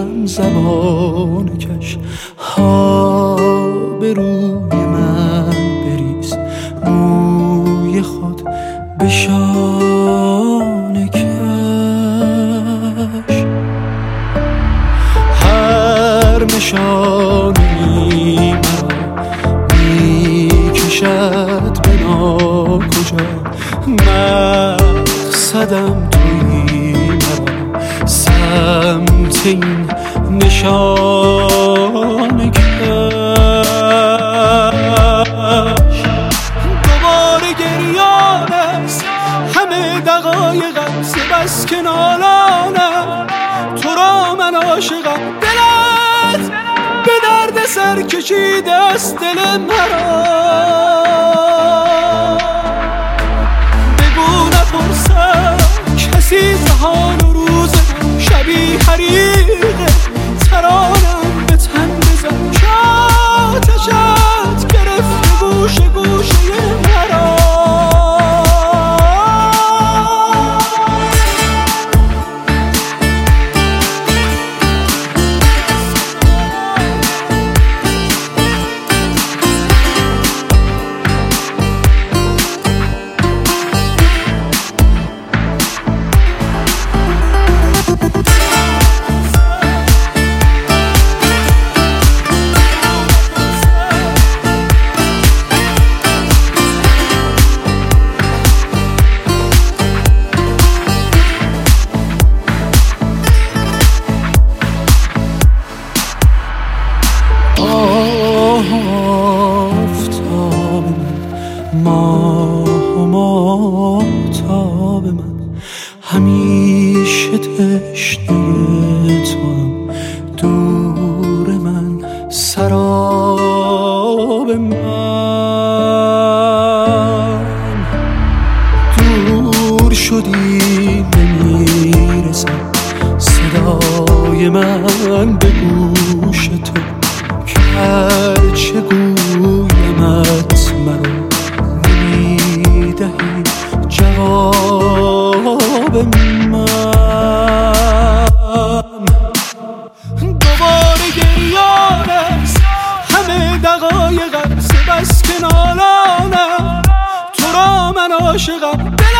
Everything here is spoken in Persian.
باشم زبان کش ها به روی من بریز موی خود به شانه کش هر نشانی مرا میکشد به ناکجا مقصدم تویی مرا سمت این نشانه کش دوباره گریان است همه دقایقم سپس که نالانم تو را من عاشقم دلت به درد سر کشیده است دل مرا بگو نپرسم کسی زهان و روز شبیه حریقه ترانم به تن بزن که آتشت گرفته گوشه گوشه مرا ماهتاب من همیشه تشنه توام دور من سراب من دور شدی نمیرسم صدای من به گوش تو که هرچه گویمت مرا نمیدهی جواب من دوباره گریان است همه دقایقم سپس که نالانم تو را من عاشقم